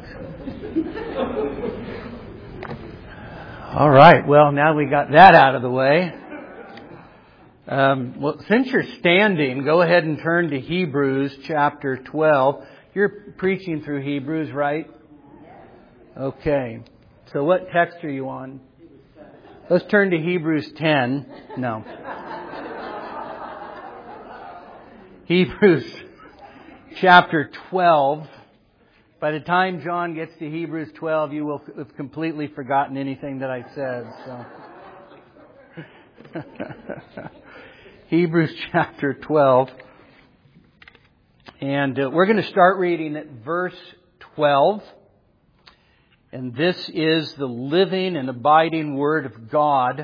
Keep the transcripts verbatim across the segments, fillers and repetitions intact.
All right. Well, now we got that out of the way. Um, well, since you're standing, go ahead and turn to Hebrews chapter twelve. You're preaching through Hebrews, right? Okay. So what text are you on? Let's turn to Hebrews ten. No. Hebrews chapter twelve. By the time John gets to Hebrews twelve, you will have completely forgotten anything that I said. So, Hebrews chapter twelve. And uh, we're going to start reading at verse twelve. And this is the living and abiding Word of God.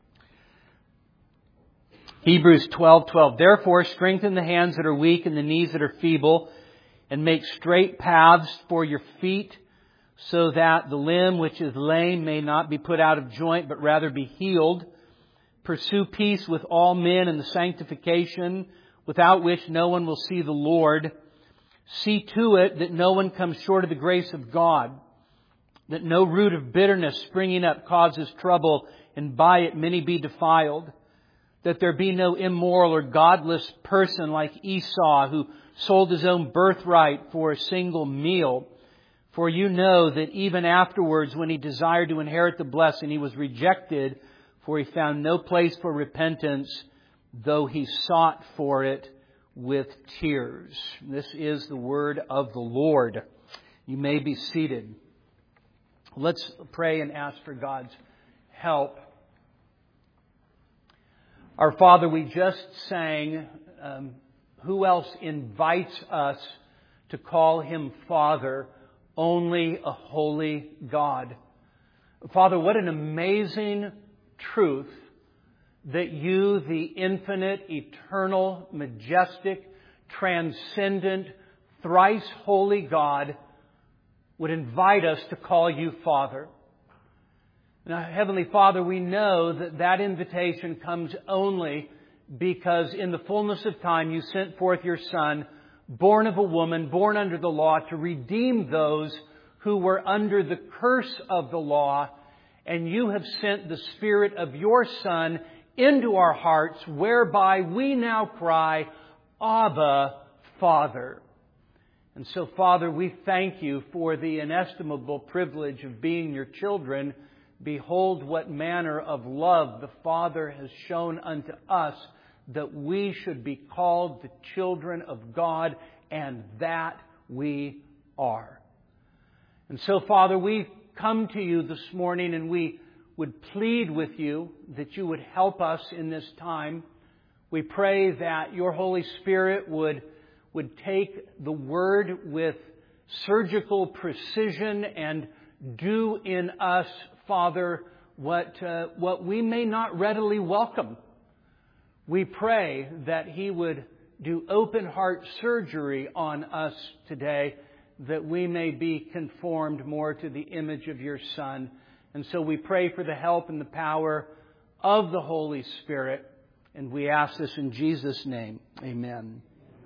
Hebrews twelve twelve. Therefore, strengthen the hands that are weak and the knees that are feeble, and make straight paths for your feet, so that the limb which is lame may not be put out of joint, but rather be healed. Pursue peace with all men and the sanctification, without which no one will see the Lord. See to it that no one comes short of the grace of God, that no root of bitterness springing up causes trouble, and by it many be defiled. That there be no immoral or godless person like Esau, who sold his own birthright for a single meal. For you know that even afterwards, when he desired to inherit the blessing, he was rejected, for he found no place for repentance, though he sought for it with tears. This is the word of the Lord. You may be seated. Let's pray and ask for God's help. Our Father, we just sang, um, who else invites us to call Him Father? Only a holy God. Father, what an amazing truth that You, the infinite, eternal, majestic, transcendent, thrice holy God, would invite us to call You Father. Now, Heavenly Father, we know that that invitation comes only because in the fullness of time You sent forth Your Son, born of a woman, born under the law, to redeem those who were under the curse of the law. And You have sent the Spirit of Your Son into our hearts, whereby we now cry, Abba, Father. And so, Father, we thank You for the inestimable privilege of being Your children. Behold, what manner of love the Father has shown unto us, that we should be called the children of God, and that we are. And so, Father, we come to You this morning, and we would plead with You that You would help us in this time. We pray that Your Holy Spirit would, would take the Word with surgical precision and do in us, Father, what, uh, what we may not readily welcome. We pray that He would do open heart surgery on us today, that we may be conformed more to the image of Your Son. And so we pray for the help and the power of the Holy Spirit. And we ask this in Jesus' name. Amen.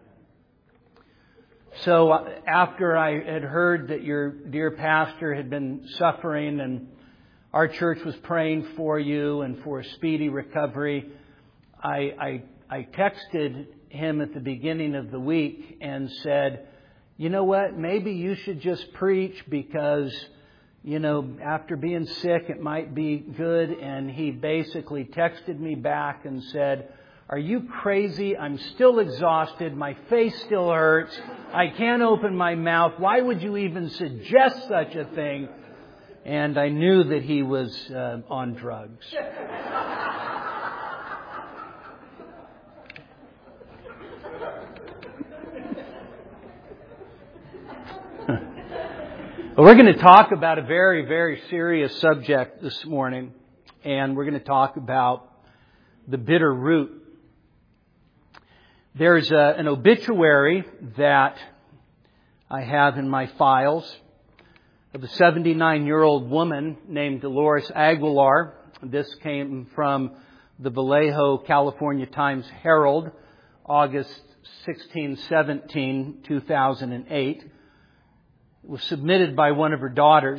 So after I had heard that your dear pastor had been suffering and our church was praying for you and for a speedy recovery, I, I, I texted him at the beginning of the week and said, you know what, maybe you should just preach because, you know, after being sick, it might be good. And he basically texted me back and said, are you crazy? I'm still exhausted. My face still hurts. I can't open my mouth. Why would you even suggest such a thing? And I knew that he was uh, on drugs. Well, we're going to talk about a very, very serious subject this morning. And we're going to talk about the bitter root. There's a, an obituary that I have in my files of a seventy-nine-year-old woman named Dolores Aguilar. This came from the Vallejo, California Times Herald, August sixteenth, seventeenth, two thousand eight. It was submitted by one of her daughters.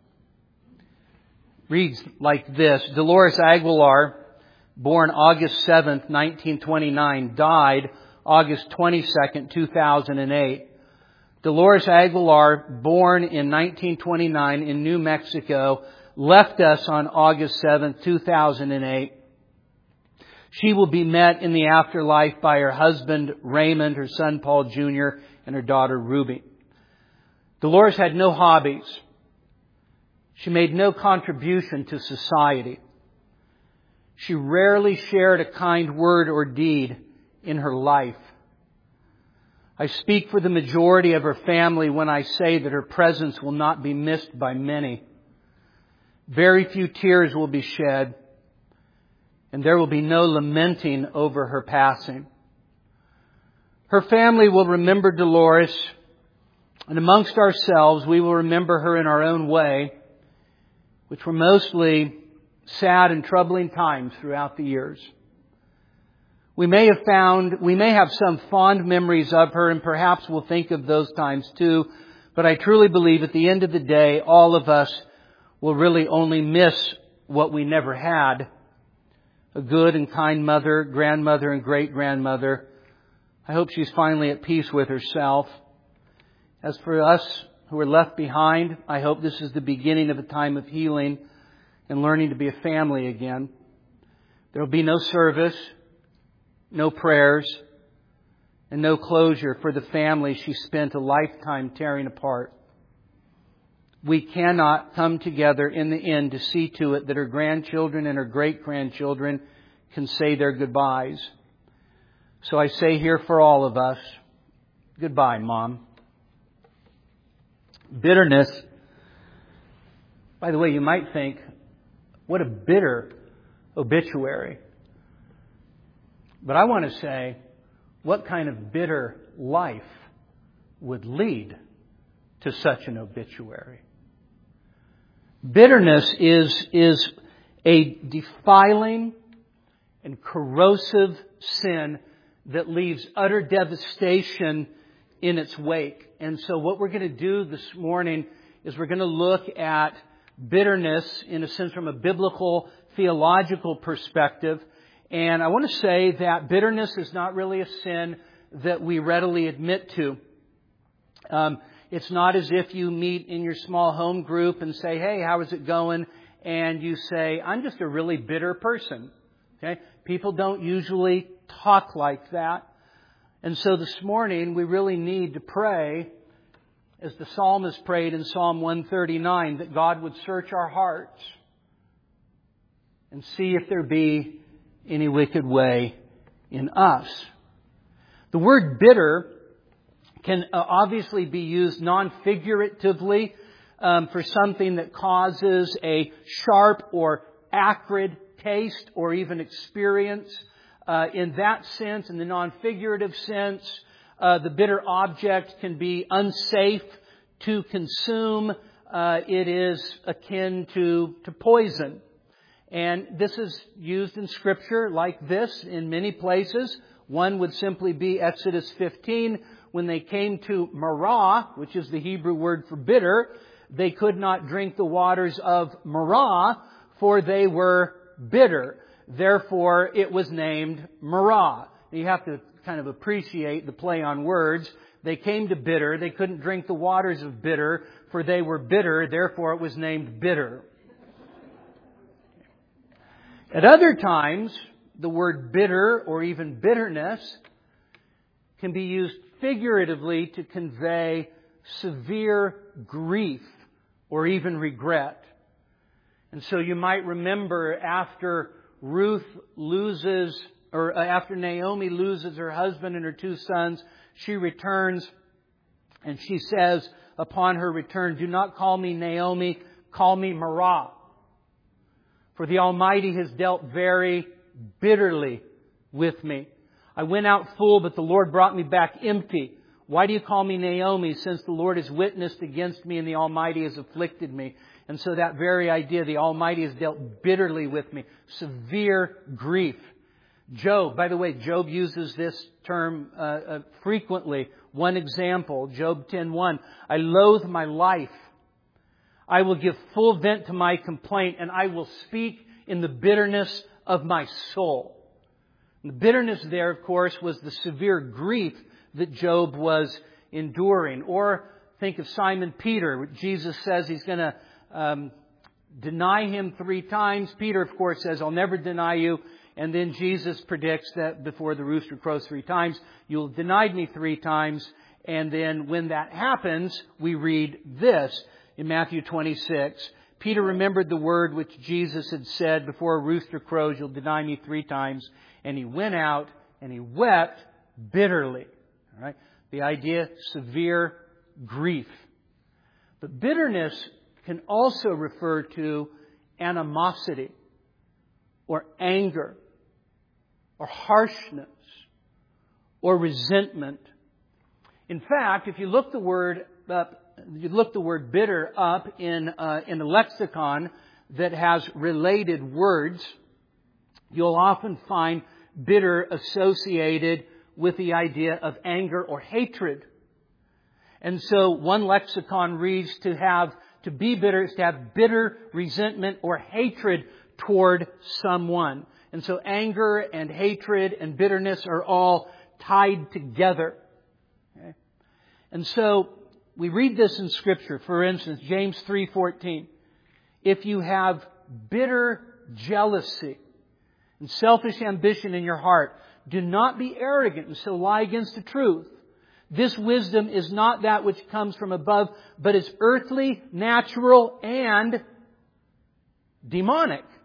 It reads like this: Dolores Aguilar, born August seventh, nineteen twenty-nine, died August twenty-second, two thousand eight. Dolores Aguilar, born in nineteen twenty-nine in New Mexico, left us on August seventh, two thousand eight. She will be met in the afterlife by her husband, Raymond, her son, Paul Junior, and her daughter, Ruby. Dolores had no hobbies. She made no contribution to society. She rarely shared a kind word or deed in her life. I speak for the majority of her family when I say that her presence will not be missed by many. Very few tears will be shed, and there will be no lamenting over her passing. Her family will remember Dolores, and amongst ourselves we will remember her in our own way, which were mostly sad and troubling times throughout the years. We may have found, we may have some fond memories of her, and perhaps we'll think of those times too, but I truly believe at the end of the day, all of us will really only miss what we never had. A good and kind mother, grandmother, and great-grandmother. I hope she's finally at peace with herself. As for us who are left behind, I hope this is the beginning of a time of healing and learning to be a family again. There will be no service, no prayers, and no closure for the family she spent a lifetime tearing apart. We cannot come together in the end to see to it that her grandchildren and her great-grandchildren can say their goodbyes. So I say here for all of us, goodbye, Mom. Bitterness. By the way, you might think, what a bitter obituary. But I want to say, what kind of bitter life would lead to such an obituary? Bitterness is, is a defiling and corrosive sin that leaves utter devastation in its wake. And so what we're going to do this morning is we're going to look at bitterness in a sense from a biblical, theological perspective. And I want to say that bitterness is not really a sin that we readily admit to. Um, it's not as if you meet in your small home group and say, hey, how is it going? And you say, I'm just a really bitter person. Okay? People don't usually talk like that. And so this morning we really need to pray, as the psalmist prayed in Psalm one thirty-nine, that God would search our hearts and see if there be any wicked way in us. The word bitter can obviously be used non-figuratively um, for something that causes a sharp or acrid taste or even experience. Uh, in that sense, in the non-figurative sense, uh, the bitter object can be unsafe to consume. Uh, it is akin to, to poison. And this is used in Scripture like this in many places. One would simply be Exodus fifteen. When they came to Marah, which is the Hebrew word for bitter, they could not drink the waters of Marah, for they were bitter. Therefore, it was named Marah. You have to kind of appreciate the play on words. They came to bitter. They couldn't drink the waters of bitter, for they were bitter. Therefore, it was named bitter. At other times, the word bitter or even bitterness can be used figuratively to convey severe grief or even regret. And so you might remember after Ruth loses, or after Naomi loses her husband and her two sons, she returns and she says upon her return, do not call me Naomi, call me Marah. For the Almighty has dealt very bitterly with me. I went out full, but the Lord brought me back empty. Why do you call me Naomi, since the Lord has witnessed against me and the Almighty has afflicted me? And so that very idea, the Almighty has dealt bitterly with me. Severe grief. Job, by the way, Job uses this term uh, uh, frequently. One example, Job ten one, I loathe my life. I will give full vent to my complaint, and I will speak in the bitterness of my soul. And the bitterness there, of course, was the severe grief that Job was enduring. Or think of Simon Peter. Jesus says he's going to um, deny him three times. Peter, of course, says, I'll never deny you. And then Jesus predicts that before the rooster crows three times, you'll have denied me three times. And then when that happens, we read this in Matthew twenty-six. Peter remembered the word which Jesus had said, before a rooster crows, you'll deny me three times. And he went out and he wept bitterly. All right? The idea, severe grief. But bitterness can also refer to animosity or anger or harshness or resentment. In fact, if you look the word up, you look the word bitter up in uh, in a lexicon that has related words, you'll often find bitter associated with the idea of anger or hatred. And so one lexicon reads to have to be bitter is to have bitter resentment or hatred toward someone. And so anger and hatred and bitterness are all tied together. Okay? And so we read this in Scripture. For instance, James three fourteen. If you have bitter jealousy and selfish ambition in your heart, do not be arrogant and so lie against the truth. This wisdom is not that which comes from above, but is earthly, natural, and demonic.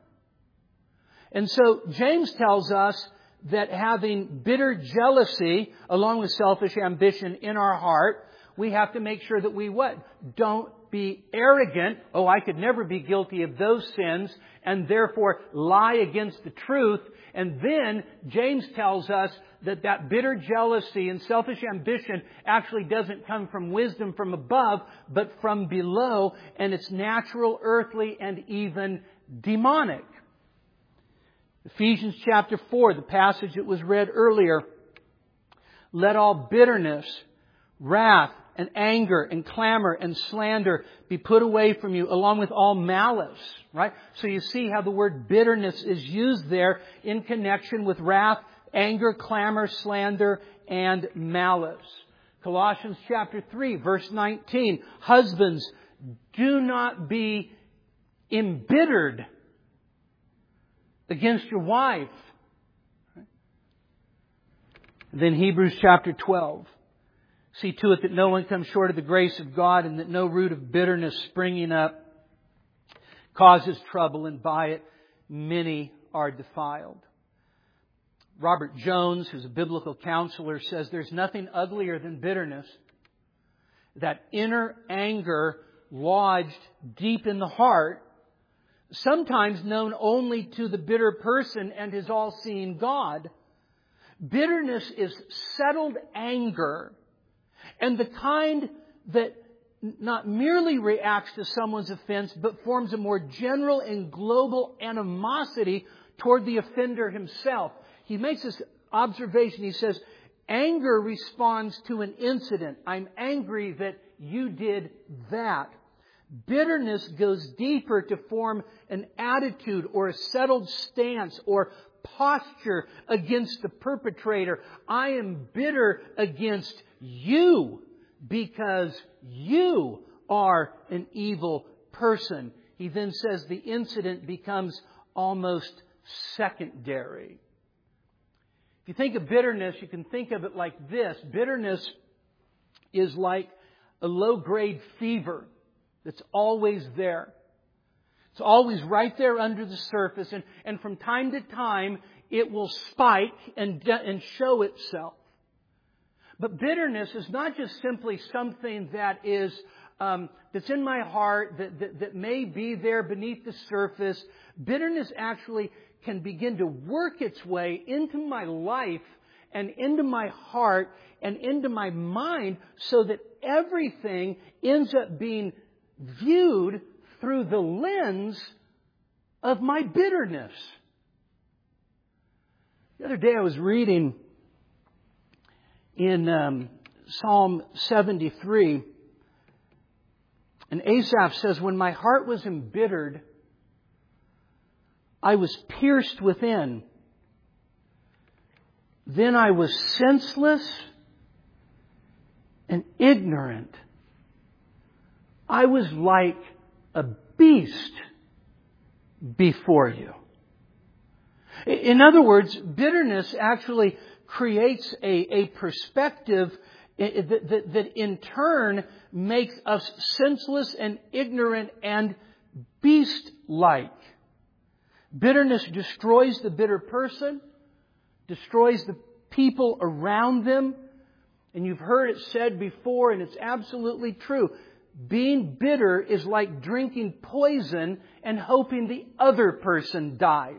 And so James tells us that having bitter jealousy along with selfish ambition in our heart, we have to make sure that we what? Don't be arrogant. Oh, I could never be guilty of those sins, and therefore lie against the truth. And then James tells us that that bitter jealousy and selfish ambition actually doesn't come from wisdom from above, but from below, and it's natural, earthly, and even demonic. Ephesians chapter four, the passage that was read earlier. Let all bitterness, wrath, and anger, and clamor, and slander be put away from you, along with all malice. Right? So you see how the word bitterness is used there in connection with wrath, anger, clamor, slander, and malice. Colossians chapter three, verse nineteen. Husbands, do not be embittered against your wife. Then Hebrews chapter twelve. See to it that no one comes short of the grace of God, and that no root of bitterness springing up causes trouble, and by it many are defiled. Robert Jones, who's a biblical counselor, says there's nothing uglier than bitterness. That inner anger lodged deep in the heart, sometimes known only to the bitter person and his all-seeing God. Bitterness is settled anger, and the kind that not merely reacts to someone's offense, but forms a more general and global animosity toward the offender himself. He makes this observation. He says, anger responds to an incident. I'm angry that you did that. Bitterness goes deeper to form an attitude or a settled stance or posture against the perpetrator. I am bitter against you because you are an evil person. He then says the incident becomes almost secondary. If you think of bitterness, you can think of it like this. Bitterness is like a low-grade fever that's always there. It's always right there under the surface, and, and from time to time it will spike and, and show itself. But bitterness is not just simply something that is um, that's in my heart, that, that, that may be there beneath the surface. Bitterness actually can begin to work its way into my life and into my heart and into my mind, so that everything ends up being viewed through the lens of my bitterness. The other day I was reading in um, Psalm seventy-three, and Asaph says, "When my heart was embittered, I was pierced within. Then I was senseless and ignorant. I was like a beast before you." In other words, bitterness actually creates a, a perspective that, that, that in turn makes us senseless and ignorant and beast-like. Bitterness destroys the bitter person, destroys the people around them. And you've heard it said before, and it's absolutely true. Being bitter is like drinking poison and hoping the other person dies.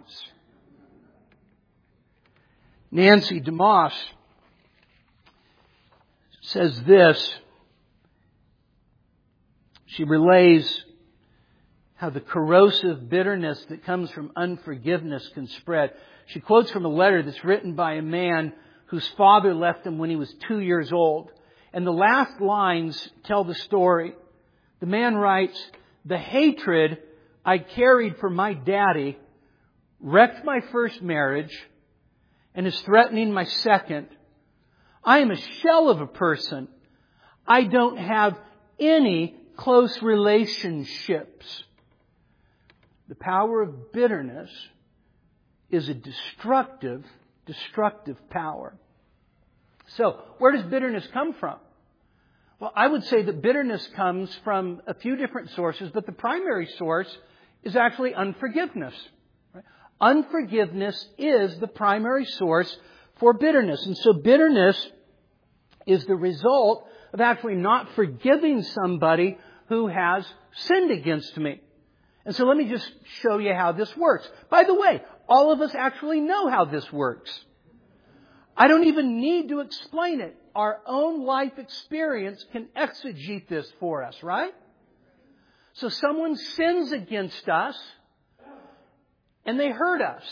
Nancy DeMoss says this. She relays how the corrosive bitterness that comes from unforgiveness can spread. She quotes from a letter that's written by a man whose father left him when he was two years old. And the last lines tell the story. The man writes, "The hatred I carried for my daddy wrecked my first marriage and is threatening my second. I am a shell of a person. I don't have any close relationships." The power of bitterness is a destructive, destructive power. So, where does bitterness come from? Well, I would say that bitterness comes from a few different sources, but the primary source is actually unforgiveness. Right? Unforgiveness is the primary source for bitterness. And so bitterness is the result of actually not forgiving somebody who has sinned against me. And so let me just show you how this works. By the way, all of us actually know how this works. I don't even need to explain it. Our own life experience can exegete this for us, right? So someone sins against us and they hurt us.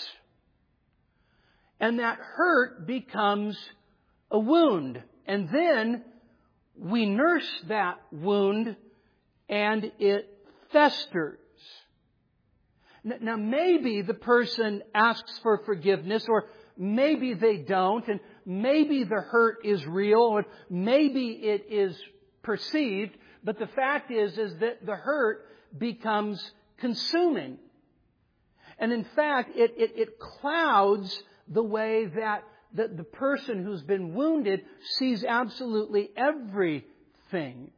And that hurt becomes a wound. And then we nurse that wound and it festers. Now maybe the person asks for forgiveness, or maybe they don't, and maybe the hurt is real, or maybe it is perceived, but the fact is, is that the hurt becomes consuming. And in fact, it, it, it clouds the way that the, the person who's been wounded sees absolutely everything.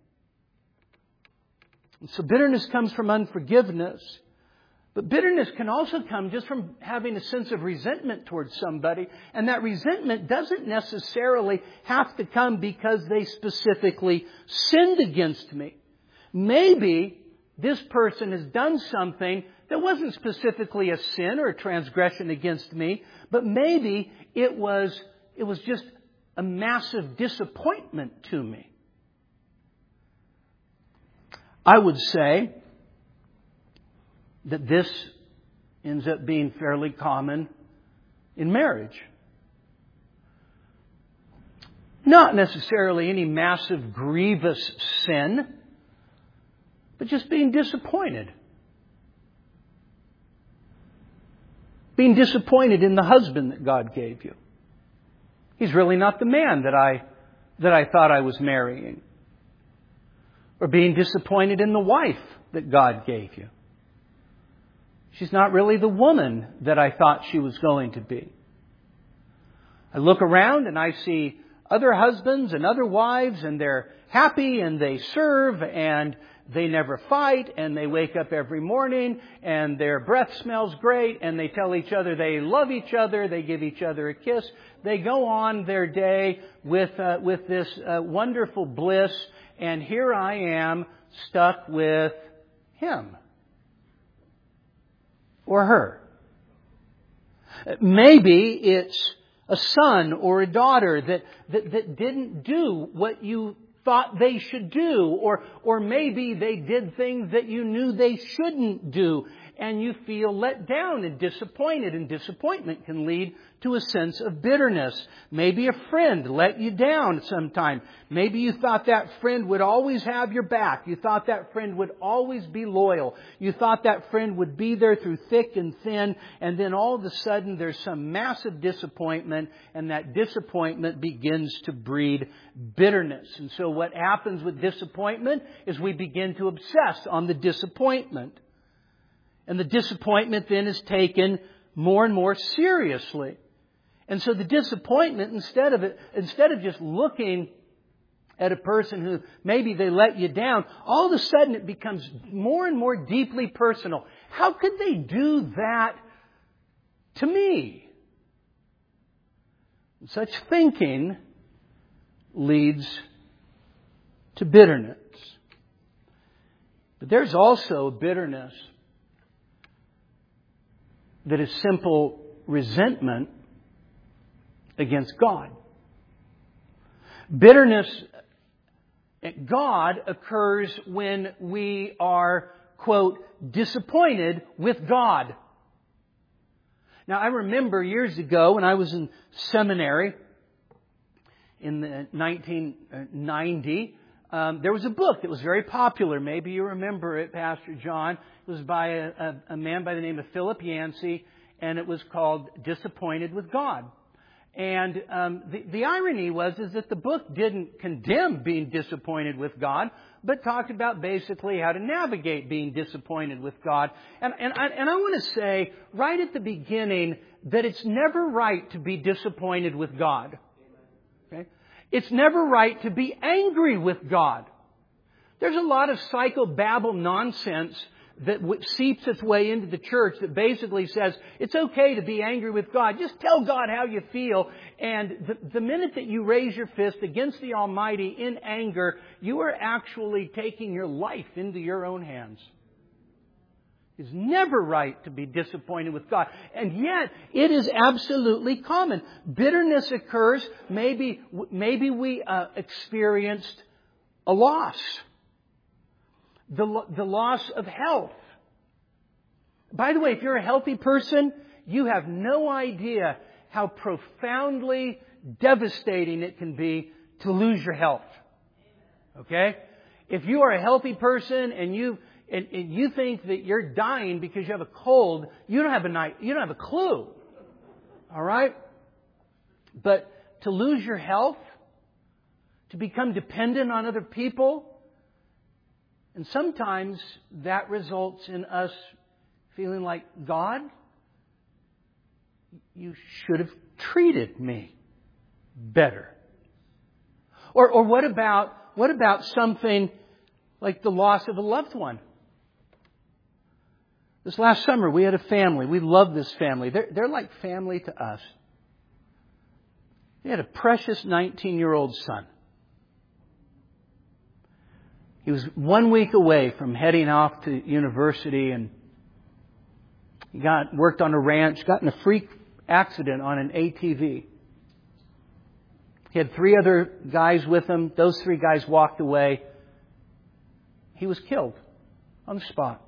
And so bitterness comes from unforgiveness. But bitterness can also come just from having a sense of resentment towards somebody. And that resentment doesn't necessarily have to come because they specifically sinned against me. Maybe this person has done something that wasn't specifically a sin or a transgression against me, but maybe it was, it was just a massive disappointment to me. I would say that this ends up being fairly common in marriage. Not necessarily any massive, grievous sin, but just being disappointed. Being disappointed in the husband that God gave you. He's really not the man that I, that I thought I was marrying. Or being disappointed in the wife that God gave you. She's not really the woman that I thought she was going to be. I look around and I see other husbands and other wives, and they're happy and they serve and they never fight, and they wake up every morning and their breath smells great, and they tell each other they love each other, they give each other a kiss. They go on their day with uh, with this uh, wonderful bliss, and here I am stuck with him. Or her. Maybe it's a son or a daughter that, that, that didn't do what you thought they should do, or, or maybe they did things that you knew they shouldn't do, and you feel let down and disappointed, and disappointment can lead to a sense of bitterness. Maybe a friend let you down sometime. Maybe you thought that friend would always have your back. You thought that friend would always be loyal. You thought that friend would be there through thick and thin, and then all of a sudden there's some massive disappointment, and that disappointment begins to breed bitterness. And so what happens with disappointment is we begin to obsess on the disappointment. And the disappointment then is taken more and more seriously. And so the disappointment, instead of it, instead of just looking at a person who maybe they let you down, all of a sudden it becomes more and more deeply personal. How could they do that to me? And such thinking leads to bitterness. But there's also a bitterness that is simple resentment against God. Bitterness at God occurs when we are, quote, disappointed with God. Now, I remember years ago when I was in seminary in the nineteen ninety, um, there was a book that was very popular. Maybe you remember it, Pastor John. It was by a, a, a man by the name of Philip Yancey, and it was called Disappointed with God. And um, the, the irony was is that the book didn't condemn being disappointed with God, but talked about basically how to navigate being disappointed with God. And, and, I, and I want to say right at the beginning that it's never right to be disappointed with God. Okay? It's never right to be angry with God. There's a lot of psychobabble nonsense that seeps its way into the church that basically says it's okay to be angry with God. Just tell God how you feel. And the, the minute that you raise your fist against the Almighty in anger, you are actually taking your life into your own hands. It's never right to be disappointed with God. And yet, it is absolutely common. Bitterness occurs. Maybe, maybe we uh, experienced a loss. The, the loss of health. By the way, if you're a healthy person, you have no idea how profoundly devastating it can be to lose your health. Okay? If you are a healthy person and you and, and you think that you're dying because you have a cold, you don't have a night, you don't have a clue. All right? But to lose your health, to become dependent on other people, and sometimes that results in us feeling like, God, you should have treated me better. Or, or what about, what about something like the loss of a loved one? This last summer, we had a family. We love this family. They're, they're like family to us. They had a precious nineteen-year-old son. He was one week away from heading off to university, and he got worked on a ranch, got in a freak accident on an A T V. He had three other guys with him. Those three guys walked away. He was killed on the spot.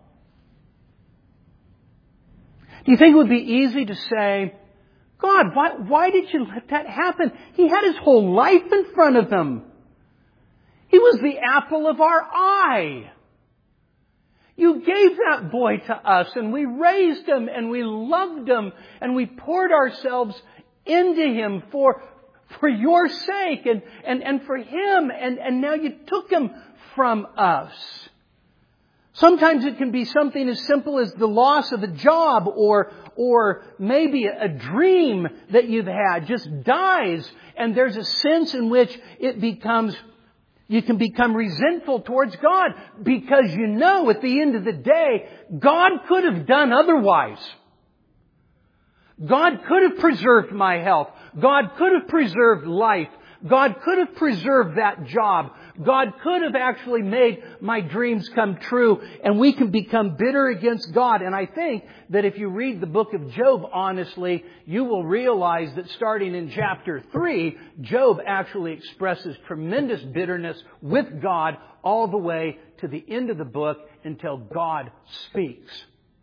Do you think it would be easy to say, God, why, why did you let that happen? He had his whole life in front of him. He was the apple of our eye. You gave that boy to us, and we raised him, and we loved him, and we poured ourselves into him for, for your sake and, and, and for him, and, and now you took him from us. Sometimes it can be something as simple as the loss of a job, or or maybe a dream that you've had just dies, and there's a sense in which it becomes, you can become resentful towards God because you know at the end of the day, God could have done otherwise. God could have preserved my health. God could have preserved life. God could have preserved that job. God could have actually made my dreams come true, and we can become bitter against God. And I think that if you read the book of Job honestly, you will realize that starting in chapter three, Job actually expresses tremendous bitterness with God all the way to the end of the book until God speaks.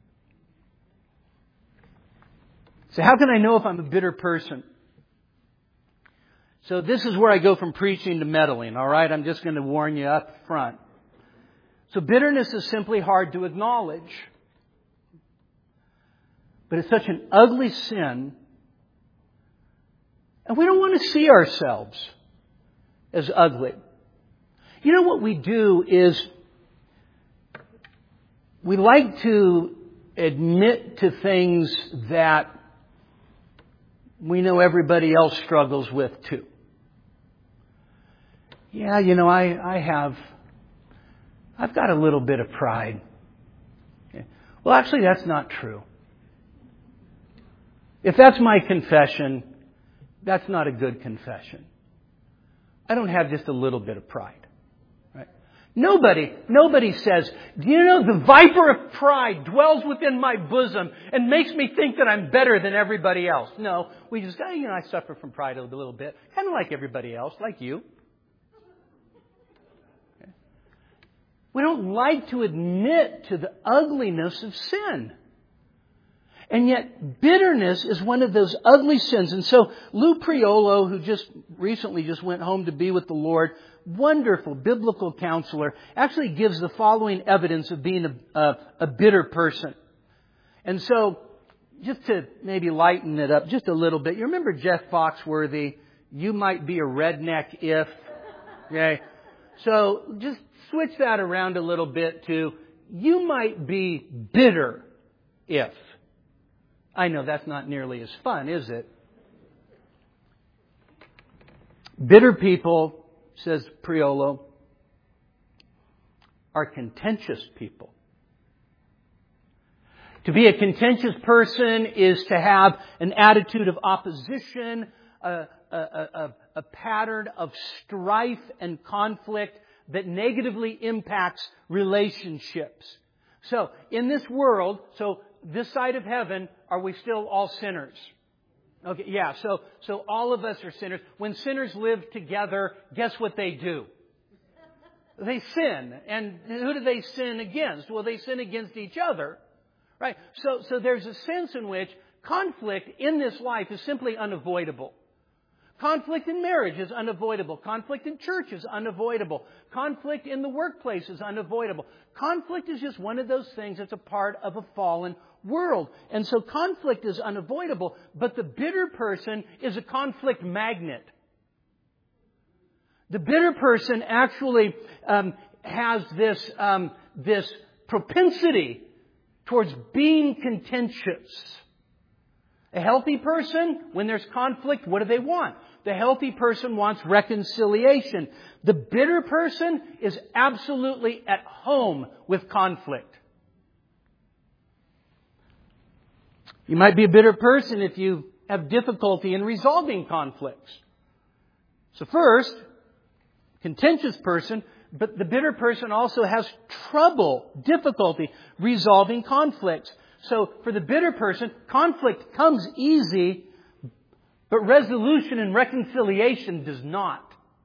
So how can I know if I'm a bitter person? So this is where I go from preaching to meddling, all right? I'm just going to warn you up front. So bitterness is simply hard to acknowledge. But it's such an ugly sin. And we don't want to see ourselves as ugly. You know what we do is we like to admit to things that we know everybody else struggles with too. Yeah, you know, I, I have, I've got a little bit of pride. Okay. Well, actually, that's not true. If that's my confession, that's not a good confession. I don't have just a little bit of pride. Right? Nobody, nobody says, do you know the viper of pride dwells within my bosom and makes me think that I'm better than everybody else. No, we just go, you know, I suffer from pride a little bit. Kind of like everybody else, like you. Okay. We don't like to admit to the ugliness of sin. And yet bitterness is one of those ugly sins. And so Lou Priolo, who just recently just went home to be with the Lord, wonderful biblical counselor, actually gives the following evidence of being a, a, a bitter person. And so just to maybe lighten it up just a little bit, you remember Jeff Foxworthy, you might be a redneck if, okay? So just switch that around a little bit to, you might be bitter if. I know that's not nearly as fun, is it? Bitter people, says Priolo, are contentious people. To be a contentious person is to have an attitude of opposition, a, a, a, a pattern of strife and conflict that negatively impacts relationships. So, in this world, so this side of heaven, are we still all sinners? Okay, yeah, so so all of us are sinners. When sinners live together, guess what they do? They sin. And who do they sin against? Well, they sin against each other. Right? So so there's a sense in which conflict in this life is simply unavoidable. Conflict in marriage is unavoidable. Conflict in church is unavoidable. Conflict in the workplace is unavoidable. Conflict is just one of those things that's a part of a fallen world. And so conflict is unavoidable, but the bitter person is a conflict magnet. The bitter person actually um, has this, um, this propensity towards being contentious. A healthy person, when there's conflict, what do they want? The healthy person wants reconciliation. The bitter person is absolutely at home with conflict. You might be a bitter person if you have difficulty in resolving conflicts. So first, contentious person, but the bitter person also has trouble, difficulty resolving conflicts. So for the bitter person, conflict comes easy, but resolution and reconciliation does not.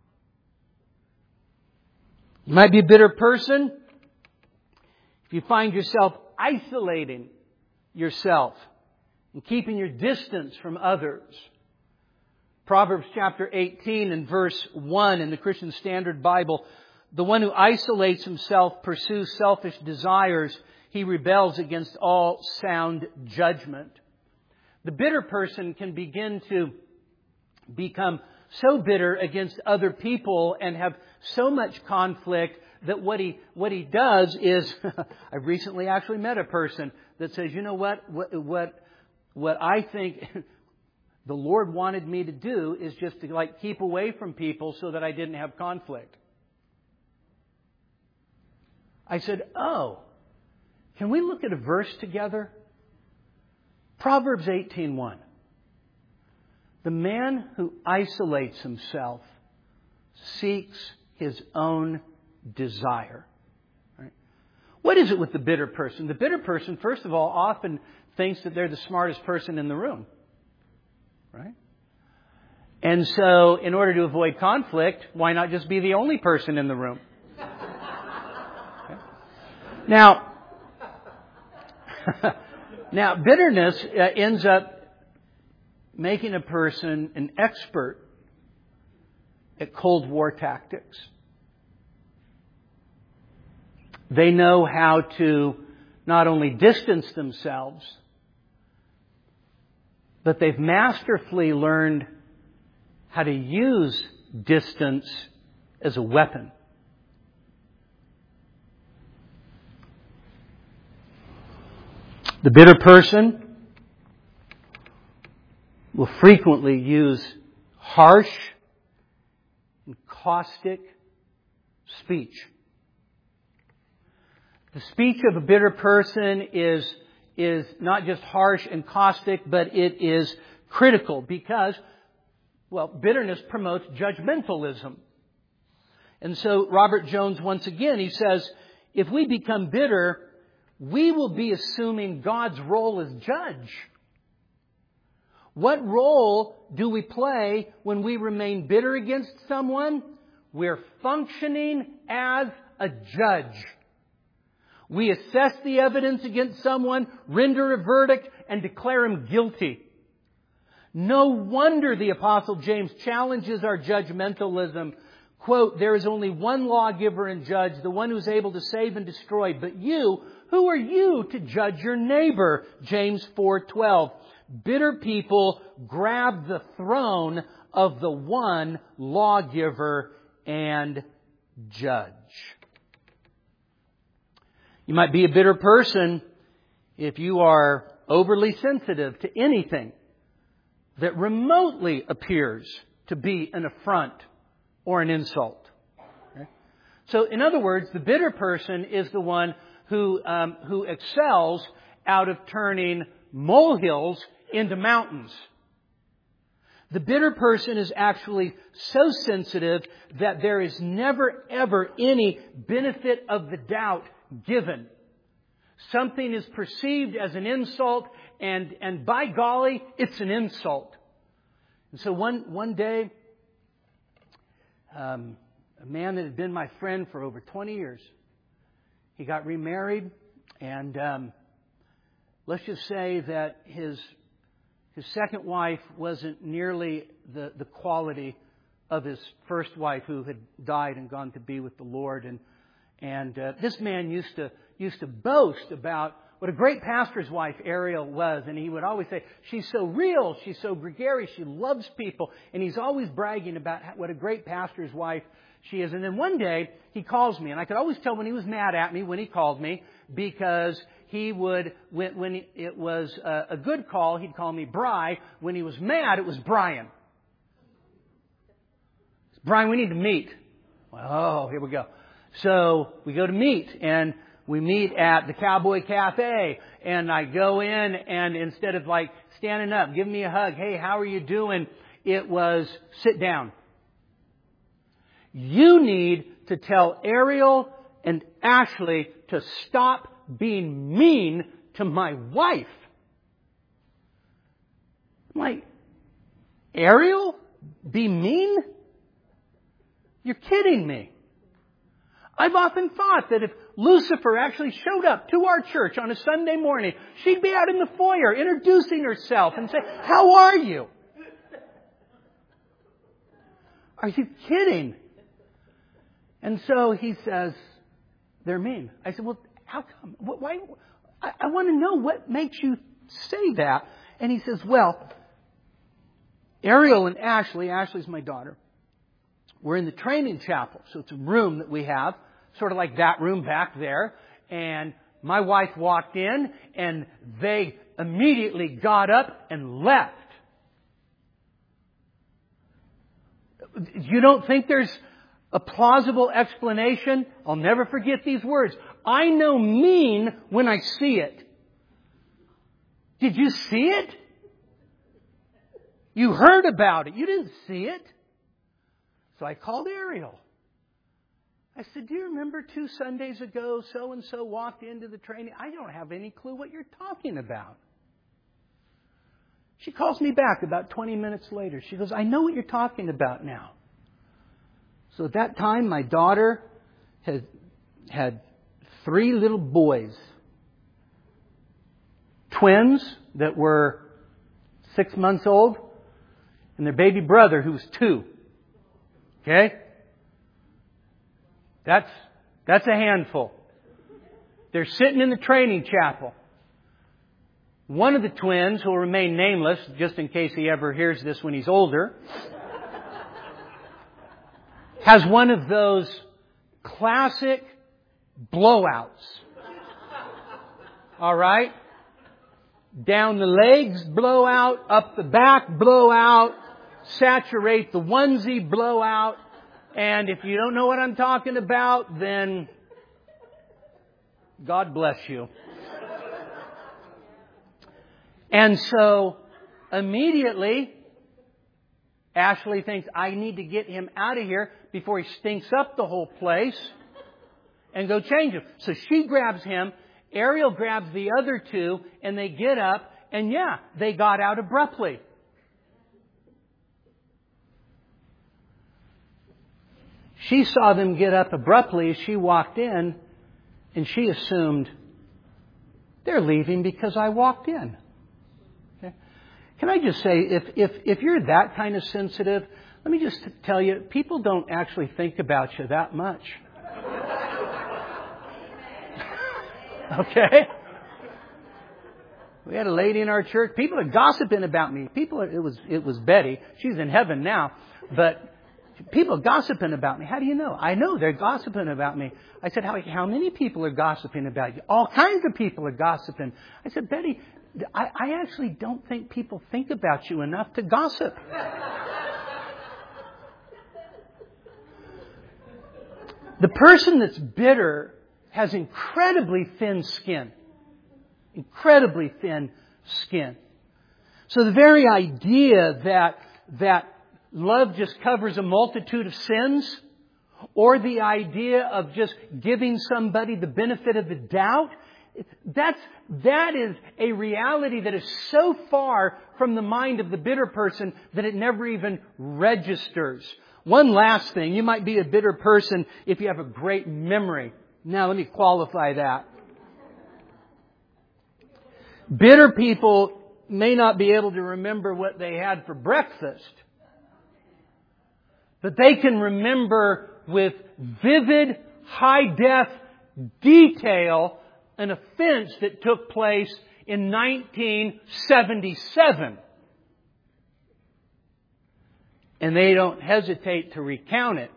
You might be a bitter person if you find yourself isolating yourself and keeping your distance from others. Proverbs chapter eighteen and verse one in the Christian Standard Bible, the one who isolates himself pursues selfish desires. He rebels against all sound judgment. The bitter person can begin to become so bitter against other people and have so much conflict that what he what he does is, I've recently actually met a person that says, you know what, what, what, what I think the Lord wanted me to do is just to like keep away from people so that I didn't have conflict. I said, oh, can we look at a verse together? Proverbs eighteen one. The man who isolates himself seeks his own desire. Right? What is it with the bitter person? The bitter person, first of all, often thinks that they're the smartest person in the room. Right? And so, in order to avoid conflict, why not just be the only person in the room? Okay. Now, now, bitterness uh, ends up making a person an expert at Cold War tactics. They know how to not only distance themselves, but they've masterfully learned how to use distance as a weapon. The bitter person will frequently use harsh and caustic speech. The speech of a bitter person is, is not just harsh and caustic, but it is critical because, well, bitterness promotes judgmentalism. And so Robert Jones, once again, he says, if we become bitter, we will be assuming God's role as judge. What role do we play when we remain bitter against someone? We're functioning as a judge. We assess the evidence against someone, render a verdict, and declare him guilty. No wonder the Apostle James challenges our judgmentalism. Quote, there is only one lawgiver and judge, the one who's able to save and destroy. But you, who are you to judge your neighbor? James four twelve. Bitter people grab the throne of the one lawgiver and judge. You might be a bitter person if you are overly sensitive to anything that remotely appears to be an affront or an insult. Okay? So, in other words, the bitter person is the one who um, who excels out of turning molehills into mountains. The bitter person is actually so sensitive that there is never, ever any benefit of the doubt given. Something is perceived as an insult, and, and by golly, it's an insult. And so one, one day, um, a man that had been my friend for over twenty years, he got remarried, and um, let's just say that his his second wife wasn't nearly the, the quality of his first wife, who had died and gone to be with the Lord. And and uh, this man used to used to boast about what a great pastor's wife Ariel was, and he would always say, "She's so real, she's so gregarious, she loves people," and he's always bragging about what a great pastor's wife she is. And then one day he calls me, and I could always tell when he was mad at me when he called me, because he would, when, when it was a, a good call, he'd call me Bri. When he was mad, it was Brian. Brian, we need to meet. Oh, here we go. So we go to meet, and we meet at the Cowboy Cafe, and I go in, and instead of like standing up, giving me a hug, hey, how are you doing? It was sit down. You need to tell Ariel and Ashley to stop being mean to my wife. I'm like, Ariel? Be mean? You're kidding me. I've often thought that if Lucifer actually showed up to our church on a Sunday morning, she'd be out in the foyer introducing herself and say, how are you? Are you kidding? And so he says, they're mean. I said, well, how come? Why? I, I want to know what makes you say that. And he says, well, Ariel and Ashley, Ashley's my daughter, we're in the training chapel. So it's a room that we have, sort of like that room back there. And my wife walked in, and they immediately got up and left. You don't think there's a plausible explanation? I'll never forget these words. I know mean when I see it. Did you see it? You heard about it. You didn't see it. So I called Ariel. I said, do you remember two Sundays ago, so-and-so walked into the training? I don't have any clue what you're talking about. She calls me back about twenty minutes later. She goes, I know what you're talking about now. So at that time, my daughter had had three little boys. Twins that were six months old, and their baby brother who was two. Okay? That's, that's a handful. They're sitting in the training chapel. One of the twins, who will remain nameless, just in case he ever hears this when he's older, has one of those classic blowouts. All right? Down the legs, blowout. Up the back, blowout. Saturate the onesie, blowout. And if you don't know what I'm talking about, then God bless you. And so, immediately, Ashley thinks, I need to get him out of here before he stinks up the whole place and go change him. So she grabs him, Ariel grabs the other two, and they get up, and yeah, they got out abruptly. She saw them get up abruptly as she walked in, and she assumed, they're leaving because I walked in. Okay? Can I just say, if, if, if you're that kind of sensitive, let me just tell you, people don't actually think about you that much. Okay? We had a lady in our church. People are gossiping about me. People are, it was it was Betty. She's in heaven now. But people are gossiping about me. How do you know? I know they're gossiping about me. I said, how, how many people are gossiping about you? All kinds of people are gossiping. I said, Betty, I, I actually don't think people think about you enough to gossip. The person that's bitter has incredibly thin skin. Incredibly thin skin. So the very idea that that love just covers a multitude of sins, or the idea of just giving somebody the benefit of the doubt, that's, that is a reality that is so far from the mind of the bitter person that it never even registers. One last thing, you might be a bitter person if you have a great memory. Now let me qualify that. Bitter people may not be able to remember what they had for breakfast, but they can remember with vivid, high-def detail an offense that took place in nineteen seventy-seven. And they don't hesitate to recount it.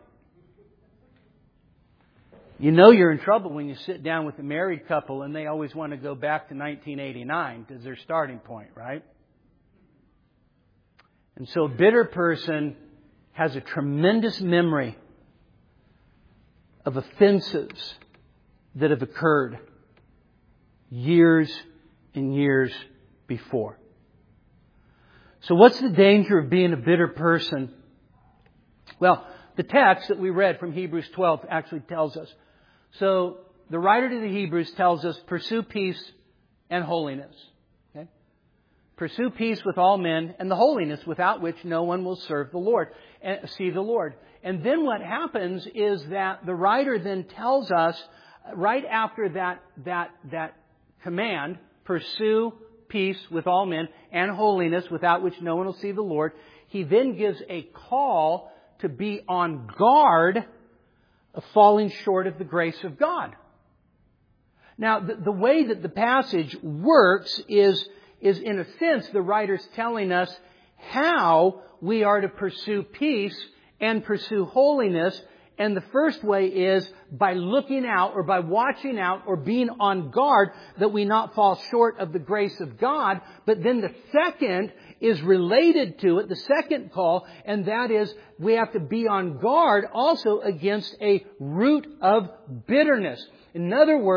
You know you're in trouble when you sit down with a married couple and they always want to go back to nineteen eighty-nine as their starting point, right? And so a bitter person has a tremendous memory of offenses that have occurred years and years before. So what's the danger of being a bitter person? Well, the text that we read from Hebrews twelve actually tells us. So the writer to the Hebrews tells us, pursue peace and holiness. Okay? Pursue peace with all men and the holiness without which no one will serve the Lord and see the Lord. And then what happens is that the writer then tells us right after that that that command, pursue peace with all men and holiness without which no one will see the Lord, he then gives a call to be on guard of falling short of the grace of God. Now, the, the way that the passage works is, is, in a sense, the writer's telling us how we are to pursue peace and pursue holiness. And the first way is by looking out or by watching out or being on guard that we not fall short of the grace of God. But then the second is related to it, the second call, and that is we have to be on guard also against a root of bitterness. In other words,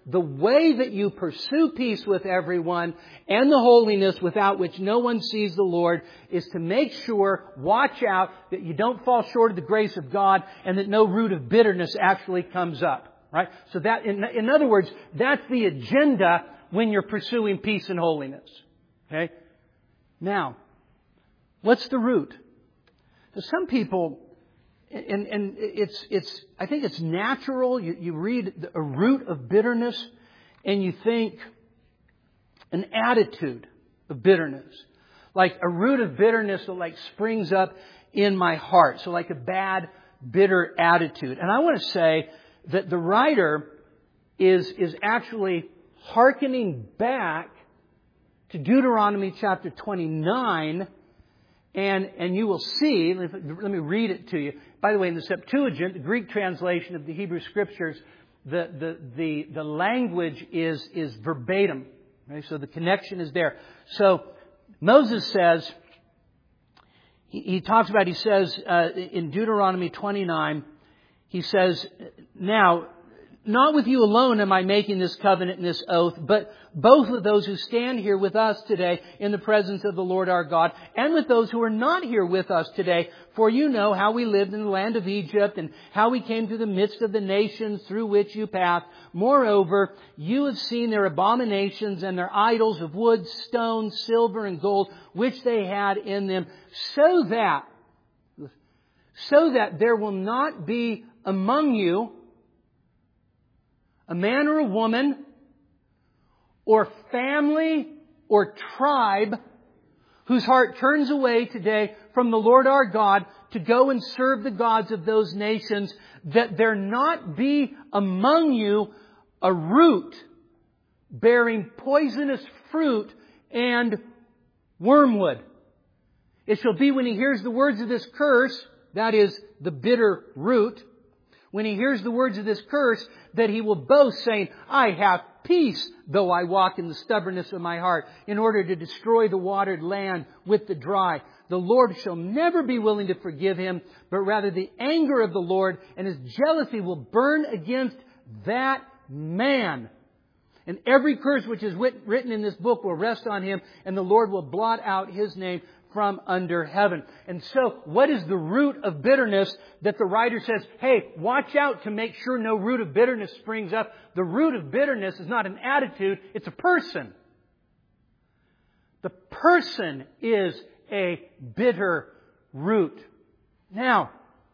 the way that you pursue peace with everyone and the holiness without which no one sees the Lord is to make sure, watch out, that you don't fall short of the grace of God and that no root of bitterness actually comes up. Right? So that, in, in other words, that's the agenda when you're pursuing peace and holiness. Okay? Now, what's the root? So some people, and, and it's, it's, I think it's natural. You, you read a root of bitterness and you think an attitude of bitterness. Like a root of bitterness that like springs up in my heart. So like a bad, bitter attitude. And I want to say that the writer is, is actually hearkening back to Deuteronomy chapter twenty-nine. And, and you will see, let me read it to you. By the way, in the Septuagint, the Greek translation of the Hebrew Scriptures, the, the, the, the language is, is verbatim. Right? So the connection is there. So Moses says, he, he talks about, he says uh, in Deuteronomy twenty-nine, he says, now, not with you alone am I making this covenant and this oath, but both with those who stand here with us today in the presence of the Lord our God, and with those who are not here with us today. For you know how we lived in the land of Egypt, and how we came to the midst of the nations through which you passed. Moreover, you have seen their abominations and their idols of wood, stone, silver, and gold, which they had in them, so that, so that there will not be among you a man or a woman, or family, or tribe, whose heart turns away today from the Lord our God to go and serve the gods of those nations, that there not be among you a root bearing poisonous fruit and wormwood. It shall be when he hears the words of this curse, that is, the bitter root, when he hears the words of this curse, that he will boast, saying, I have peace, though I walk in the stubbornness of my heart, in order to destroy the watered land with the dry. The Lord shall never be willing to forgive him, but rather the anger of the Lord and His jealousy will burn against that man. And every curse which is written in this book will rest on him, and the Lord will blot out his name from under heaven. And so, what is the root of bitterness that the writer says, hey, watch out to make sure no root of bitterness springs up? The root of bitterness is not an attitude, it's a person. The person is a bitter root. Now,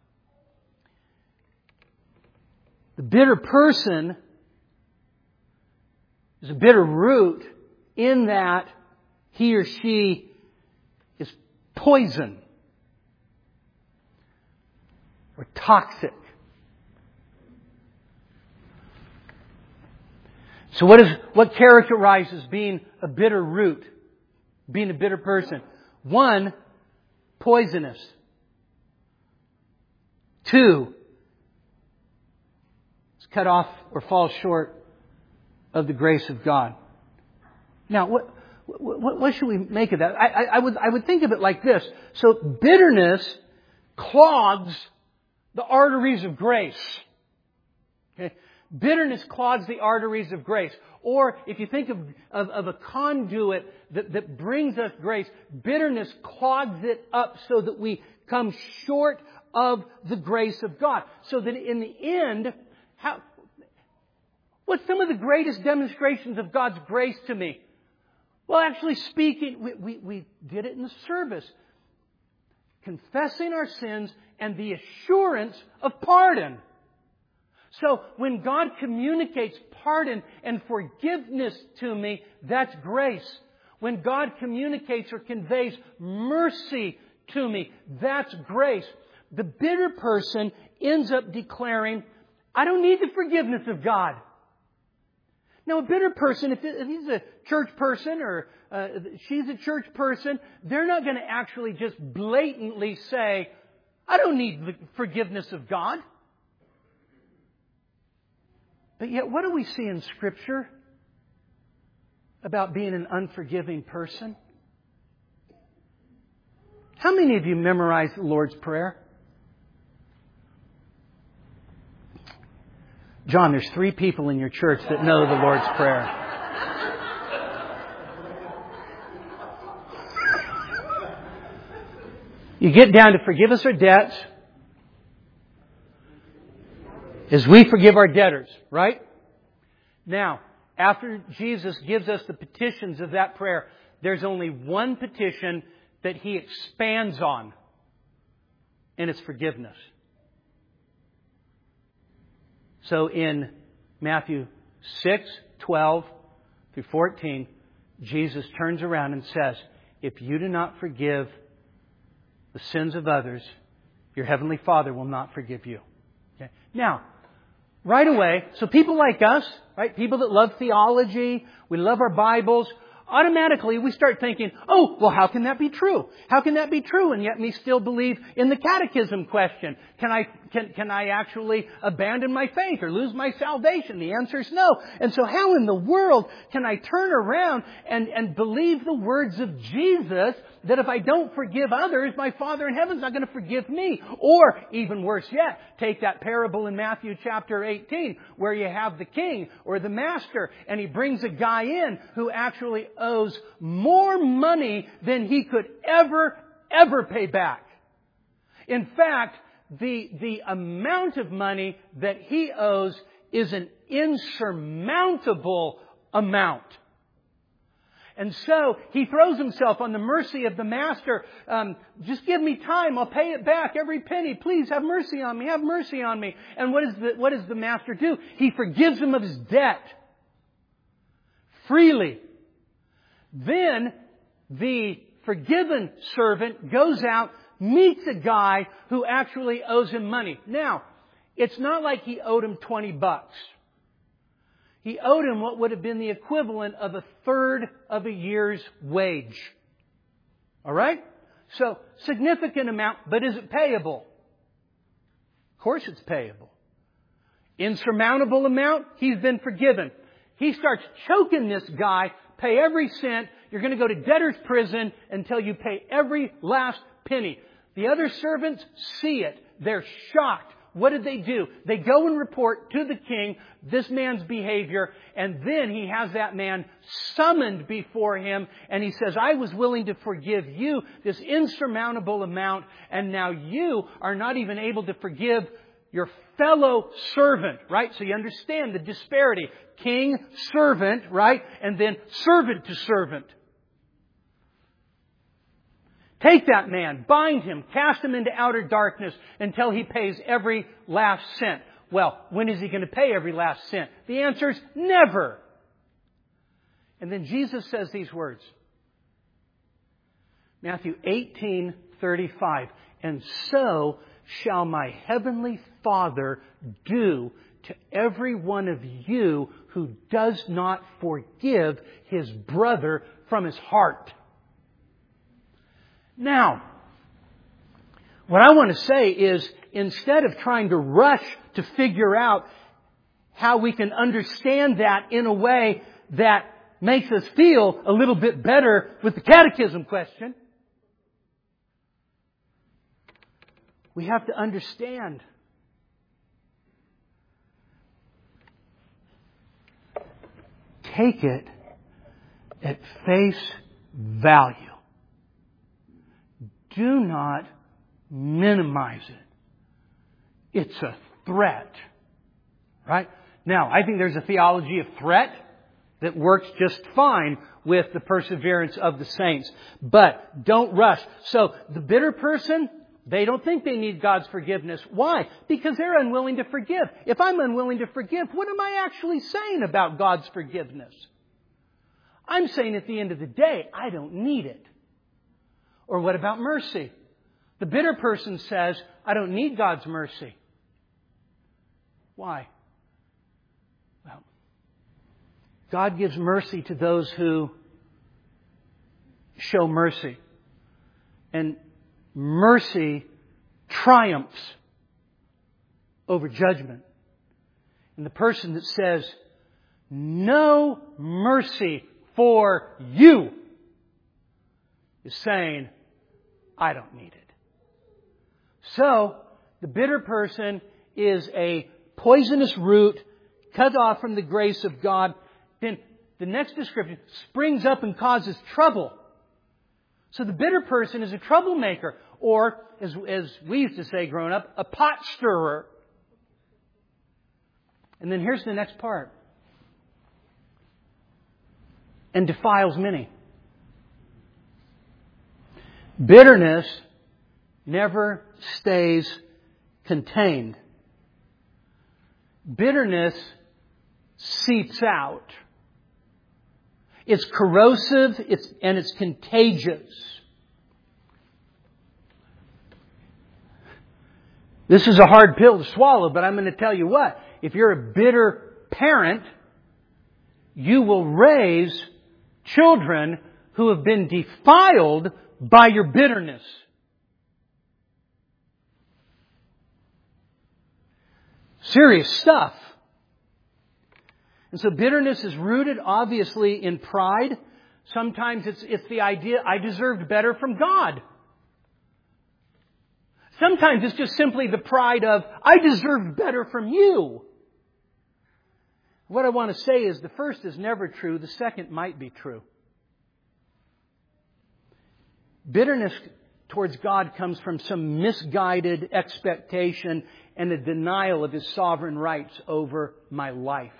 the bitter person is a bitter root in that he or she is poison or toxic. So what is what characterizes being a bitter root, being a bitter person? One, poisonous. Two, it's cut off or falls short of the grace of God. Now, what What, what should we make of that? I, I, I would I would think of it like this. So bitterness clogs the arteries of grace. Okay? Bitterness clogs the arteries of grace. Or if you think of, of, of a conduit that, that brings us grace, bitterness clogs it up so that we come short of the grace of God. So that in the end, how, what's some of the greatest demonstrations of God's grace to me? Well, actually speaking, we, we, we did it in the service. Confessing our sins and the assurance of pardon. So when God communicates pardon and forgiveness to me, that's grace. When God communicates or conveys mercy to me, that's grace. The bitter person ends up declaring, I don't need the forgiveness of God. Now, a bitter person, if he's a church person or uh, she's a church person, they're not going to actually just blatantly say, I don't need the forgiveness of God. But yet, what do we see in Scripture about being an unforgiving person? How many of you memorized the Lord's Prayer? John, there's three people in your church that know the Lord's Prayer. You get down to forgive us our debts as we forgive our debtors, right? Now, after Jesus gives us the petitions of that prayer, there's only one petition that He expands on, and it's forgiveness. So in Matthew six, twelve through fourteen, Jesus turns around and says, if you do not forgive the sins of others, your Heavenly Father will not forgive you. Okay? Now, right away, so people like us, right, people that love theology, we love our Bibles, automatically we start thinking, oh, well, how can that be true? How can that be true and yet me still believe in the catechism question? Can I, can, can I actually abandon my faith or lose my salvation? The answer is no. And so how in the world can I turn around and, and believe the words of Jesus that if I don't forgive others, my Father in heaven's not going to forgive me? Or, even worse yet, take that parable in Matthew chapter eighteen where you have the king or the master and he brings a guy in who actually owes more money than he could ever, ever pay back. In fact, the, the amount of money that he owes is an insurmountable amount. And so he throws himself on the mercy of the master. Um, just give me time. I'll pay it back, every penny. Please have mercy on me. Have mercy on me. And what, is the, what does the master do? He forgives him of his debt freely. Then the forgiven servant goes out, meets a guy who actually owes him money. Now, it's not like he owed him twenty bucks. He owed him what would have been the equivalent of a third of a year's wage. All right? So, significant amount, but is it payable? Of course it's payable. Insurmountable amount, he's been forgiven. He starts choking this guy, pay every cent. You're going to go to debtor's prison until you pay every last penny. The other servants see it. They're shocked. What did they do? They go and report to the king this man's behavior, and then he has that man summoned before him, and he says, I was willing to forgive you this insurmountable amount, and now you are not even able to forgive your fellow servant, right? So you understand the disparity. King, servant, right? And then servant to servant. Take that man, bind him, cast him into outer darkness until he pays every last cent. Well, when is he going to pay every last cent? The answer is never. And then Jesus says these words. Matthew eighteen thirty-five. And so shall my heavenly Father do to every one of you who does not forgive his brother from his heart. Now, what I want to say is, instead of trying to rush to figure out how we can understand that in a way that makes us feel a little bit better with the catechism question, we have to understand take it at face value. Do not minimize it. It's a threat. Right? Now, I think there's a theology of threat that works just fine with the perseverance of the saints. But don't rush. So the bitter person, they don't think they need God's forgiveness. Why? Because they're unwilling to forgive. If I'm unwilling to forgive, what am I actually saying about God's forgiveness? I'm saying at the end of the day, I don't need it. Or what about mercy? The bitter person says, I don't need God's mercy. Why? Well, God gives mercy to those who show mercy. And mercy triumphs over judgment. And the person that says, no mercy for you, is saying, I don't need it. So, the bitter person is a poisonous root cut off from the grace of God, then the next description springs up and causes trouble. So the bitter person is a troublemaker, or, as, as we used to say growing up, a pot stirrer. And then here's the next part. And defiles many. Bitterness never stays contained. Bitterness seeps out. It's corrosive it's, and it's contagious. This is a hard pill to swallow, but I'm going to tell you what. If you're a bitter parent, you will raise children who have been defiled by your bitterness. Serious stuff. And so bitterness is rooted, obviously, in pride. Sometimes it's, it's the idea, I deserved better from God. Sometimes it's just simply the pride of, I deserve better from you. What I want to say is the first is never true. The second might be true. Bitterness towards God comes from some misguided expectation and a denial of His sovereign rights over my life.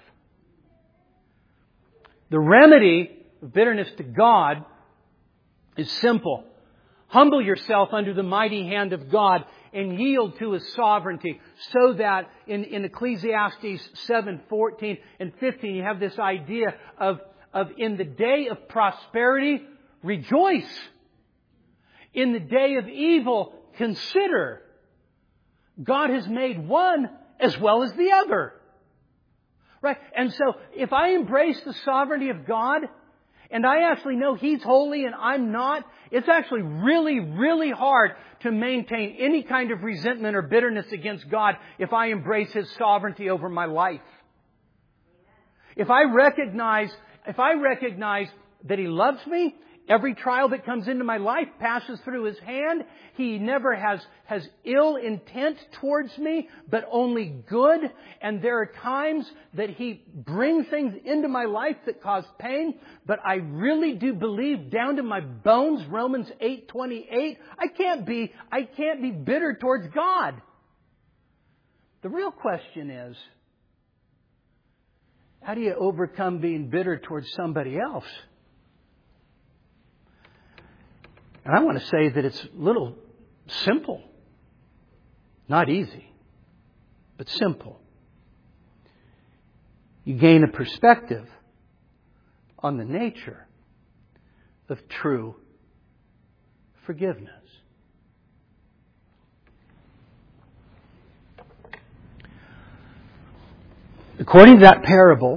The remedy of bitterness to God is simple. Humble yourself under the mighty hand of God and yield to His sovereignty, so that in, in Ecclesiastes seven, fourteen and fifteen, you have this idea of, of in the day of prosperity, rejoice. In the day of evil, consider. God has made one as well as the other. Right? And so, if I embrace the sovereignty of God, and I actually know He's holy and I'm not, it's actually really, really hard to maintain any kind of resentment or bitterness against God if I embrace His sovereignty over my life. If I recognize, if I recognize that He loves me, every trial that comes into my life passes through His hand. He never has, has ill intent towards me, but only good. And there are times that He brings things into my life that cause pain. But I really do believe down to my bones, Romans eight twenty-eight, I can't be, I can't be bitter towards God. The real question is, how do you overcome being bitter towards somebody else? And I want to say that it's a little simple. Not easy, but simple. You gain a perspective on the nature of true forgiveness. According to that parable,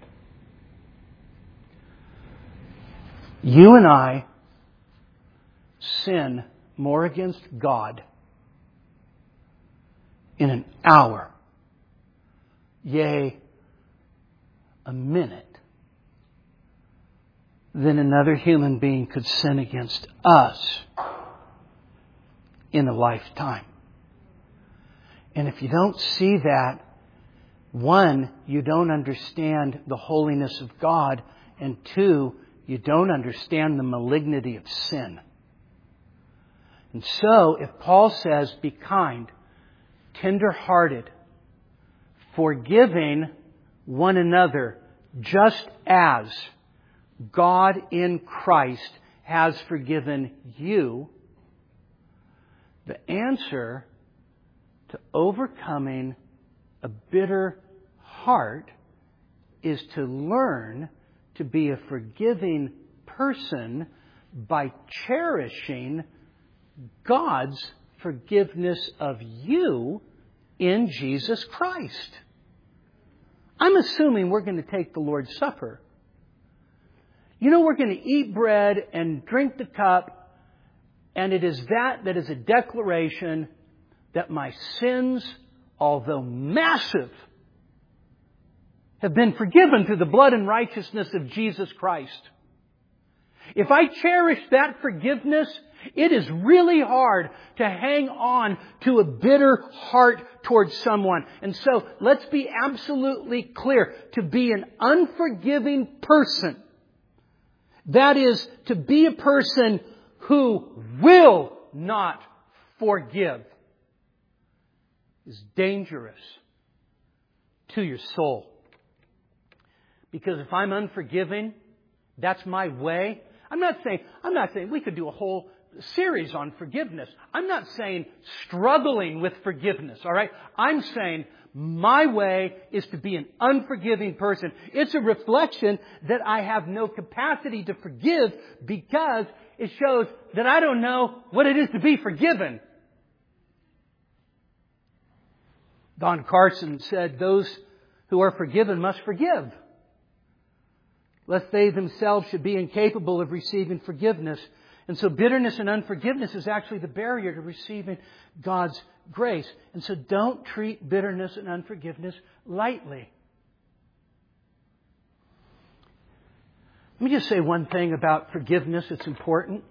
you and I sin more against God in an hour, yea, a minute, than another human being could sin against us in a lifetime. And if you don't see that, one, you don't understand the holiness of God, and two, you don't understand the malignity of sin. And so, if Paul says, be kind, tender-hearted, forgiving one another, just as God in Christ has forgiven you, the answer to overcoming a bitter heart is to learn to be a forgiving person by cherishing God's forgiveness of you in Jesus Christ. I'm assuming we're going to take the Lord's Supper. You know, we're going to eat bread and drink the cup, and it is that that is a declaration that my sins, although massive, have been forgiven through the blood and righteousness of Jesus Christ. If I cherish that forgiveness It is really hard to hang on to a bitter heart towards someone. And so let's be absolutely clear. To be an unforgiving person, that is, to be a person who will not forgive, is dangerous to your soul. Because if I'm unforgiving, that's my way. I'm not saying, I'm not saying we could do a whole series on forgiveness. I'm not saying struggling with forgiveness, all right? I'm saying my way is to be an unforgiving person. It's a reflection that I have no capacity to forgive because it shows that I don't know what it is to be forgiven. Don Carson said, those who are forgiven must forgive, lest they themselves should be incapable of receiving forgiveness. And so bitterness and unforgiveness is actually the barrier to receiving God's grace. And so don't treat bitterness and unforgiveness lightly. Let me just say one thing about forgiveness that's important.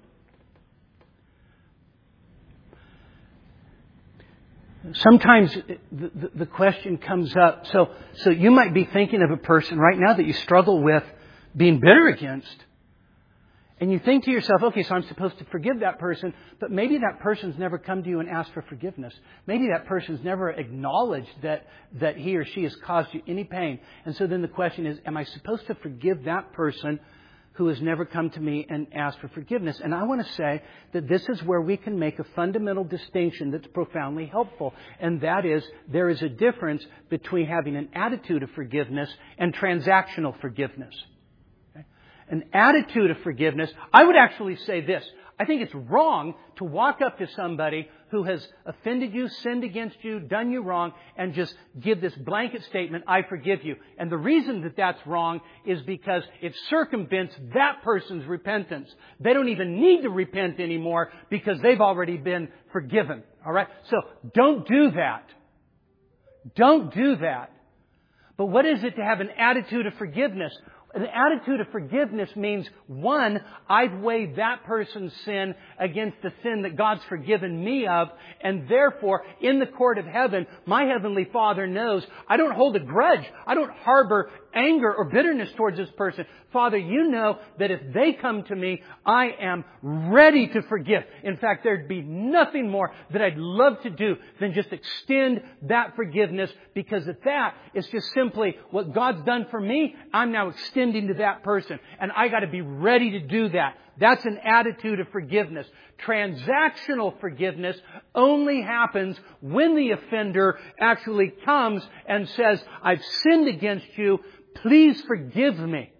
Sometimes the, the, the question comes up. So, so you might be thinking of a person right now that you struggle with being bitter against. And you think to yourself, okay, so I'm supposed to forgive that person, but maybe that person's never come to you and asked for forgiveness. Maybe that person's never acknowledged that, that he or she has caused you any pain. And so then the question is, am I supposed to forgive that person who has never come to me and asked for forgiveness? And I want to say that this is where we can make a fundamental distinction that's profoundly helpful. And that is, there is a difference between having an attitude of forgiveness and transactional forgiveness. An attitude of forgiveness, I would actually say this. I think it's wrong to walk up to somebody who has offended you, sinned against you, done you wrong, and just give this blanket statement, I forgive you. And the reason that that's wrong is because it circumvents that person's repentance. They don't even need to repent anymore because they've already been forgiven. All right? So don't do that. Don't do that. But what is it to have an attitude of forgiveness? An attitude of forgiveness means, one, I've weighed that person's sin against the sin that God's forgiven me of, and therefore, in the court of heaven, my Heavenly Father knows I don't hold a grudge. I don't harbor anger or bitterness towards this person. Father, you know that if they come to me, I am ready to forgive. In fact, there'd be nothing more that I'd love to do than just extend that forgiveness, because at that, it's just simply what God's done for me, I'm now extending to that person. And I got to be ready to do that. That's an attitude of forgiveness. Transactional forgiveness only happens when the offender actually comes and says, I've sinned against you. Please forgive me.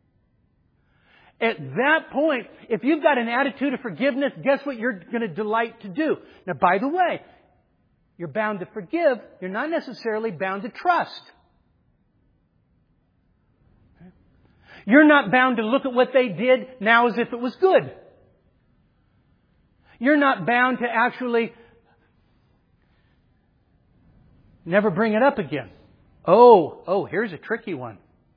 At that point, if you've got an attitude of forgiveness, guess what you're going to delight to do? Now, by the way, you're bound to forgive. You're not necessarily bound to trust. You're not bound to look at what they did now as if it was good. You're not bound to actually never bring it up again. Oh, oh, here's a tricky one.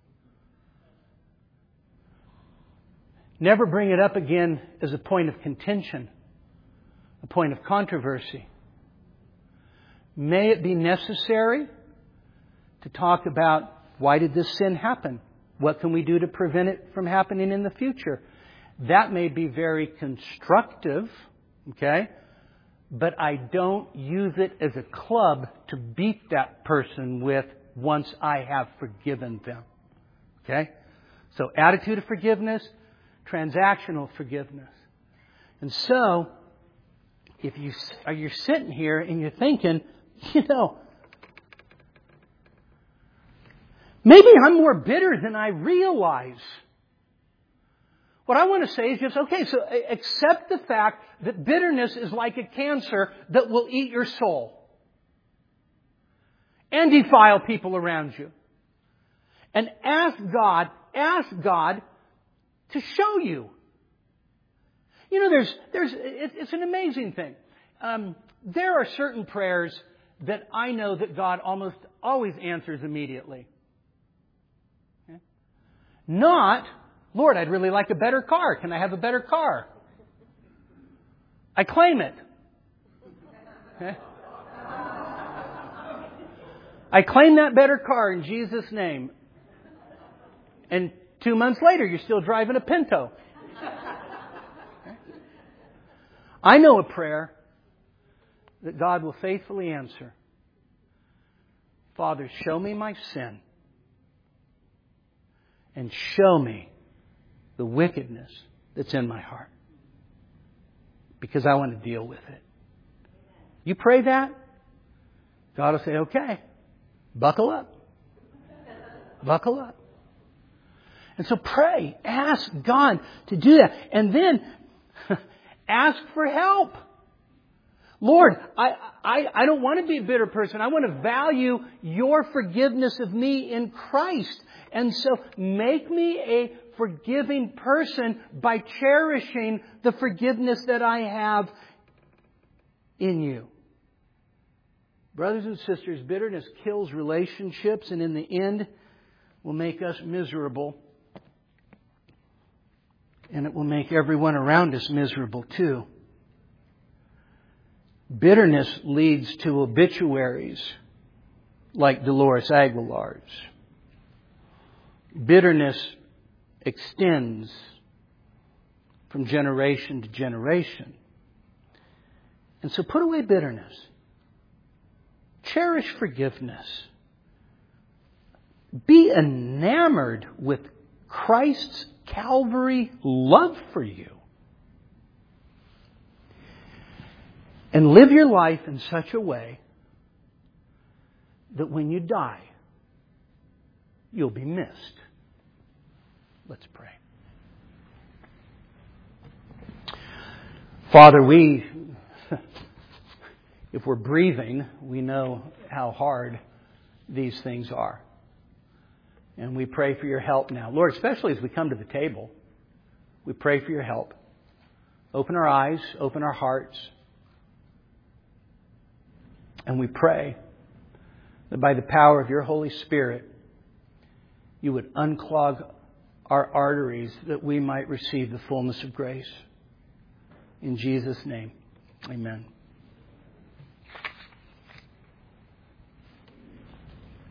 Never bring it up again as a point of contention, a point of controversy. May it be necessary to talk about, why did this sin happen? What can we do to prevent it from happening in the future? That may be very constructive, okay? But I don't use it as a club to beat that person with once I have forgiven them. Okay? So attitude of forgiveness, transactional forgiveness. And so, if you are you're sitting here and you're thinking, you know, maybe I'm more bitter than I realize. What I want to say is just, okay, so accept the fact that bitterness is like a cancer that will eat your soul and defile people around you. And ask God, ask God to show you. You know, there's, there's, it's an amazing thing. Um, there are certain prayers that I know that God almost always answers immediately. Okay? Not, Lord, I'd really like a better car. Can I have a better car? I claim it. Okay? I claim that better car in Jesus' name. And two months later, you're still driving a Pinto. Okay? I know a prayer that God will faithfully answer. Father, show me my sin. And show me the wickedness that's in my heart. Because I want to deal with it. You pray that, God will say, okay, buckle up. Buckle up. And so pray. Ask God to do that. And then ask for help. Lord, I, I, I don't want to be a bitter person. I want to value your forgiveness of me in Christ. And so make me a forgiving person by cherishing the forgiveness that I have in you. Brothers and sisters, bitterness kills relationships and in the end will make us miserable. And it will make everyone around us miserable too. Bitterness leads to obituaries like Dolores Aguilar's. Bitterness extends from generation to generation. And so put away bitterness. Cherish forgiveness. Be enamored with Christ's Calvary love for you. And live your life in such a way that when you die, you'll be missed. Let's pray. Father, we, if we're breathing, we know how hard these things are. And we pray for your help now. Lord, especially as we come to the table, we pray for your help. Open our eyes, open our hearts. And we pray that by the power of your Holy Spirit, you would unclog our arteries that we might receive the fullness of grace. In Jesus' name, amen.